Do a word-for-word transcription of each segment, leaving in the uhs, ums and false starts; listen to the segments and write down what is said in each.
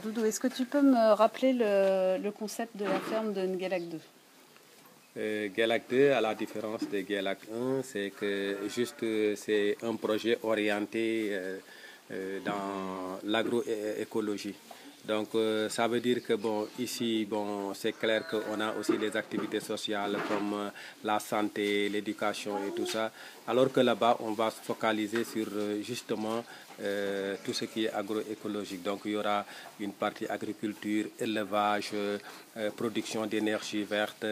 Doudou, est-ce que tu peux me rappeler le, le concept de la ferme de Nguelak deux? Euh, Nguelak deux, à la différence de Nguelak un, c'est que juste c'est un projet orienté euh, euh, dans l'agroécologie. Donc euh, ça veut dire que bon ici bon c'est clair qu'on a aussi les activités sociales comme euh, la santé, l'éducation et tout ça, alors que là-bas on va se focaliser sur euh, justement euh, tout ce qui est agroécologique. Donc il y aura une partie agriculture, élevage, euh, production d'énergie verte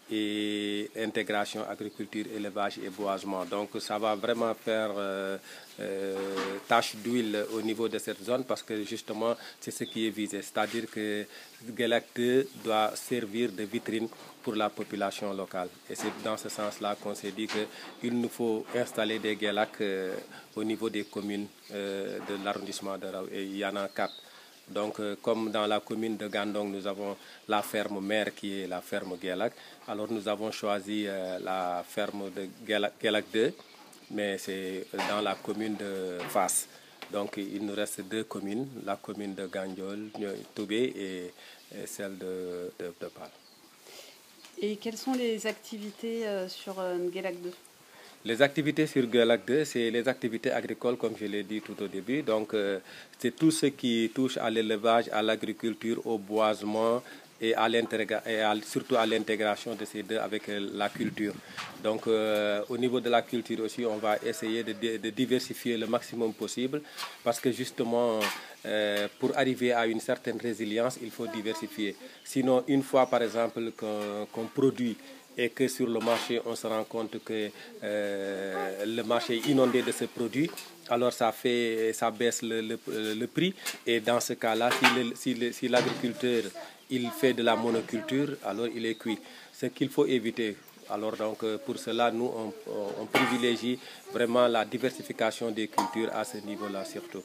et intégration agriculture, élevage et boisement. Donc ça va vraiment faire euh, euh, tâche d'huile au niveau de cette zone parce que justement c'est ce qui est visé. C'est-à-dire que Nguelak deux doit servir de vitrine pour la population locale. Et c'est dans ce sens-là qu'on s'est dit qu'il nous faut installer des Nguelak euh, au niveau des communes euh, de l'arrondissement de Raou. Et il y en a quatre. Donc, euh, comme dans la commune de Gandong, nous avons la ferme mère qui est la ferme Nguelak. Alors, nous avons choisi euh, la ferme de Nguelak deux, mais c'est dans la commune de Fass. Donc, il nous reste deux communes, la commune de Gandiol, Toubé et, et celle de, de, de Pal. Et quelles sont les activités euh, sur euh, Nguelak deux? Les activités sur Nguelak deux, c'est les activités agricoles, comme je l'ai dit tout au début. Donc, euh, c'est tout ce qui touche à l'élevage, à l'agriculture, au boisement et, à et à, surtout à l'intégration de ces deux avec euh, la culture. Donc, euh, au niveau de la culture aussi, on va essayer de, de diversifier le maximum possible parce que justement, euh, pour arriver à une certaine résilience, il faut diversifier. Sinon, une fois, par exemple, qu'on qu'on produit et que sur le marché, on se rend compte que euh, le marché est inondé de ce produit, alors ça, fait, ça baisse le, le, le prix. Et dans ce cas-là, si l'agriculteur si si il fait de la monoculture, alors il est cuit. Ce qu'il faut éviter. Alors donc pour cela, nous, on, on privilégie vraiment la diversification des cultures à ce niveau-là surtout.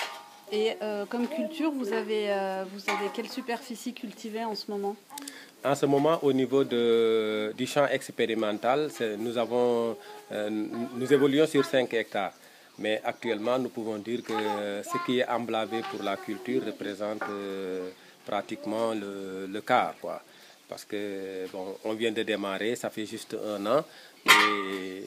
Et euh, comme culture, vous avez, euh, vous avez quelle superficie cultivée en ce moment? En ce moment, au niveau de, du champ expérimental, nous, avons, euh, nous évoluons sur cinq hectares. Mais actuellement, nous pouvons dire que ce qui est emblavé pour la culture représente euh, pratiquement le, le quart, quoi. Parce que bon, on vient de démarrer, ça fait juste un an. Et,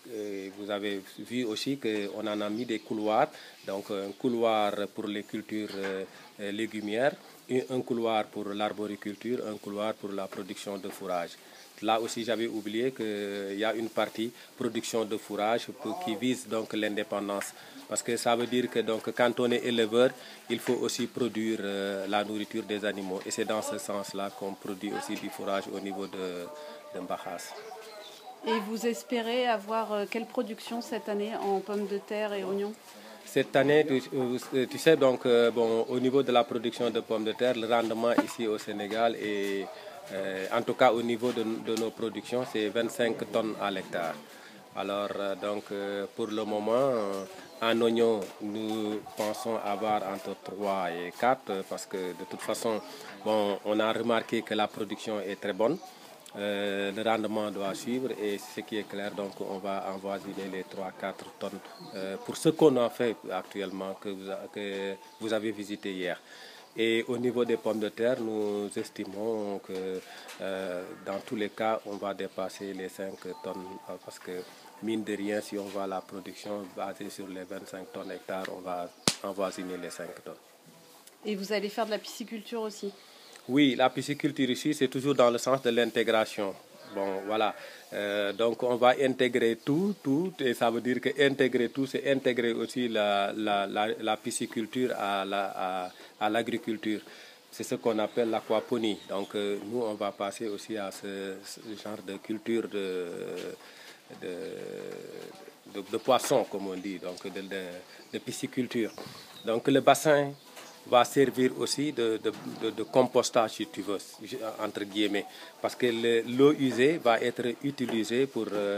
et vous avez vu aussi qu'on en a mis des couloirs. Donc un couloir pour les cultures euh, légumières, un couloir pour l'arboriculture, un couloir pour la production de fourrage. Là aussi, j'avais oublié qu'il y a une partie production de fourrage pour, qui vise donc l'indépendance. Parce que ça veut dire que donc, quand on est éleveur, il faut aussi produire euh, la nourriture des animaux. Et c'est dans ce sens-là qu'on produit aussi du fourrage au niveau de, de Mbakhas. Et vous espérez avoir euh, quelle production cette année en pommes de terre et oignons? Cette année, tu, tu sais, donc, euh, bon, au niveau de la production de pommes de terre, le rendement ici au Sénégal est, euh, en tout cas au niveau de, de nos productions, c'est vingt-cinq tonnes à l'hectare. Alors, euh, donc, euh, pour le moment, euh, en oignon, nous pensons avoir entre trois et quatre parce que de toute façon, bon, on a remarqué que la production est très bonne. Euh, le rendement doit suivre et ce qui est clair, donc on va envoisiner les trois à quatre tonnes euh, pour ce qu'on a fait actuellement, que vous, a, que vous avez visité hier. Et au niveau des pommes de terre, nous estimons que euh, dans tous les cas, on va dépasser les cinq tonnes parce que mine de rien, si on voit la production basée sur les vingt-cinq tonnes hectares, on va envoisiner les cinq tonnes. Et vous allez faire de la pisciculture aussi? Oui, la pisciculture ici, c'est toujours dans le sens de l'intégration. Bon, voilà. Euh, donc, on va intégrer tout, tout, et ça veut dire que intégrer tout, c'est intégrer aussi la, la, la, la pisciculture à l'agriculture. La, à, c'est ce qu'on appelle l'aquaponie. Donc, euh, nous, on va passer aussi à ce, ce genre de culture de, de, de, de poissons, comme on dit, donc de, de, de pisciculture. Donc, le bassin va servir aussi de, de, de, de compostage, si tu veux, entre guillemets, parce que l'eau usée va être utilisée pour euh,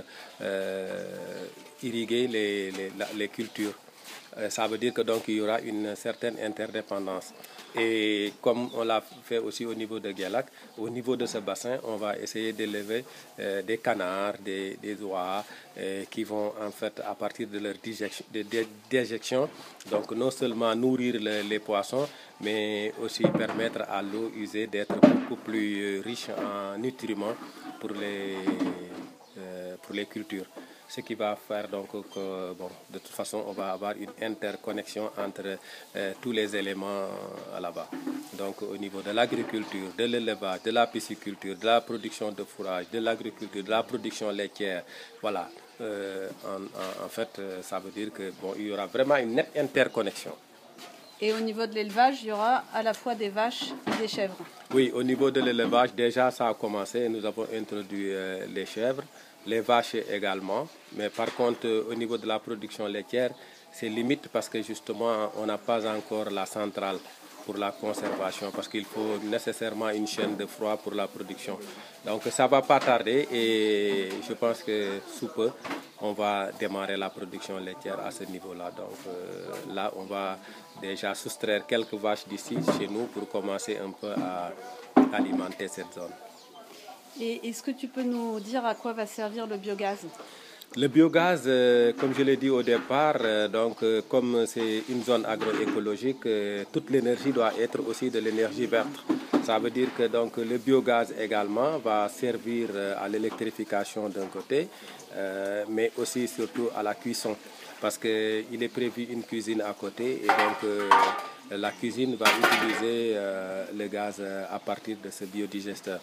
euh, irriguer les, les, les cultures. Euh, ça veut dire que donc il y aura une certaine interdépendance. Et comme on l'a fait aussi au niveau de Guélac, au niveau de ce bassin, on va essayer d'élever euh, des canards, des, des oies, euh, qui vont en fait, à partir de leur déjection, de, de, déjection donc non seulement nourrir le, les poissons, mais aussi permettre à l'eau usée d'être beaucoup plus riche en nutriments pour les, euh, pour les cultures. Ce qui va faire donc que, bon, de toute façon, on va avoir une interconnexion entre euh, tous les éléments là-bas. Donc au niveau de l'agriculture, de l'élevage, de la pisciculture, de la production de fourrage, de l'agriculture, de la production laitière, voilà. Euh, en, en, en fait, ça veut dire que bon, il y aura vraiment une nette interconnexion. Et au niveau de l'élevage, il y aura à la fois des vaches et des chèvres. Oui, au niveau de l'élevage, déjà ça a commencé. Nous avons introduit euh, les chèvres, les vaches également. Mais par contre, euh, au niveau de la production laitière, c'est limite parce que justement, on n'a pas encore la centrale pour la conservation, parce qu'il faut nécessairement une chaîne de froid pour la production. Donc ça ne va pas tarder et je pense que sous peu, on va démarrer la production laitière à ce niveau-là. Donc euh, là, on va déjà soustraire quelques vaches d'ici chez nous pour commencer un peu à alimenter cette zone. Et est-ce que tu peux nous dire à quoi va servir le biogaz ? Le biogaz, euh, comme je l'ai dit au départ, euh, donc, euh, comme c'est une zone agroécologique, euh, toute l'énergie doit être aussi de l'énergie verte. Ça veut dire que donc, le biogaz également va servir euh, à l'électrification d'un côté, euh, mais aussi surtout à la cuisson. Parce qu'il est prévu une cuisine à côté et donc euh, la cuisine va utiliser euh, le gaz à partir de ce biodigesteurs.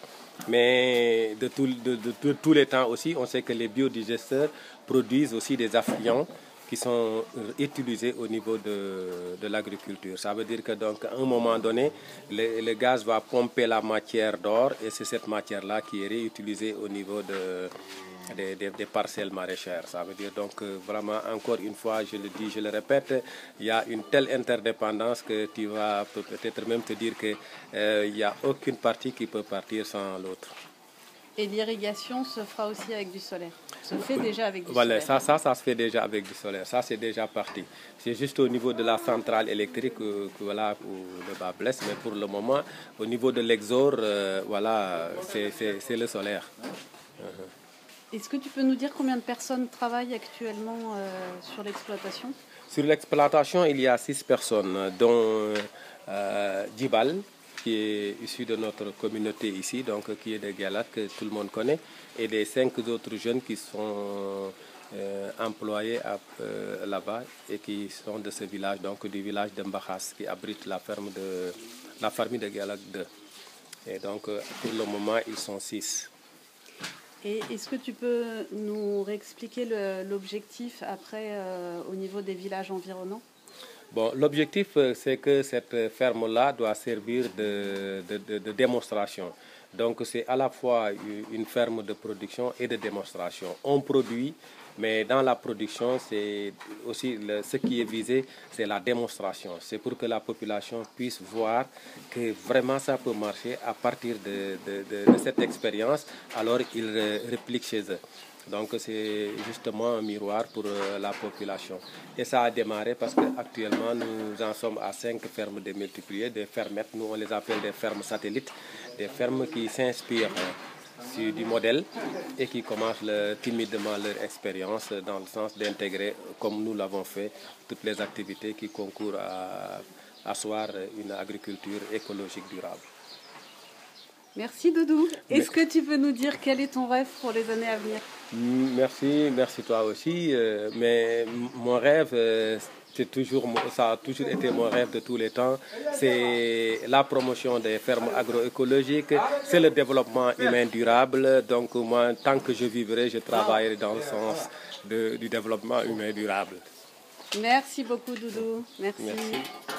Mais de, tout, de, de, de tous les temps aussi, on sait que les biodigesteurs produisent aussi des affluents qui sont utilisés au niveau de, de l'agriculture. Ça veut dire que donc, à un moment donné, le, le gaz va pomper la matière d'or et c'est cette matière-là qui est réutilisée au niveau de, des, des, des parcelles maraîchères. Ça veut dire donc vraiment, encore une fois, je le dis, je le répète, il y a une telle interdépendance que tu vas peut-être même te dire qu'il euh, n'y a aucune partie qui peut partir sans l'autre. Et l'irrigation se fera aussi avec du solaire. Se fait déjà avec du voilà, solaire. Ça, ça, ça se fait déjà avec du solaire. Ça, c'est déjà parti. C'est juste au niveau de la centrale électrique que, que voilà, où le bas blesse. Mais pour le moment, au niveau de l'exor, euh, voilà, c'est le solaire. Uh-huh. Est-ce que tu peux nous dire combien de personnes travaillent actuellement euh, sur l'exploitation? Sur l'exploitation, il y a six personnes, dont euh, Djibal, qui est issu de notre communauté ici, donc qui est de Guélac, que tout le monde connaît, et les cinq autres jeunes qui sont euh, employés euh, là-bas et qui sont de ce village, donc du village de Mbakhas, qui abrite la ferme de la famille de Guélac deux. Et donc, euh, pour le moment, ils sont six. Et est-ce que tu peux nous réexpliquer l'objectif après euh, au niveau des villages environnants? Bon, l'objectif, c'est que cette ferme-là doit servir de, de, de, de démonstration. Donc, c'est à la fois une ferme de production et de démonstration. On produit, mais dans la production, c'est aussi le, ce qui est visé, c'est la démonstration. C'est pour que la population puisse voir que vraiment ça peut marcher à partir de, de, de, de cette expérience. Alors, ils répliquent chez eux. Donc c'est justement un miroir pour euh, la population. Et ça a démarré parce qu'actuellement nous en sommes à cinq fermes démultipliées, des fermettes, nous on les appelle des fermes satellites, des fermes qui s'inspirent euh, du modèle et qui commencent le, timidement leur expérience dans le sens d'intégrer, comme nous l'avons fait, toutes les activités qui concourent à asseoir une agriculture écologique durable. Merci Doudou. Est-ce que tu peux nous dire quel est ton rêve pour les années à venir? Merci, merci toi aussi. Euh, mais mon rêve, euh, c'est toujours, ça a toujours été mon rêve de tous les temps. C'est la promotion des fermes agroécologiques, c'est le développement humain durable. Donc moi, tant que je vivrai, je travaillerai dans le sens de, du développement humain durable. Merci beaucoup Doudou. Merci. Merci.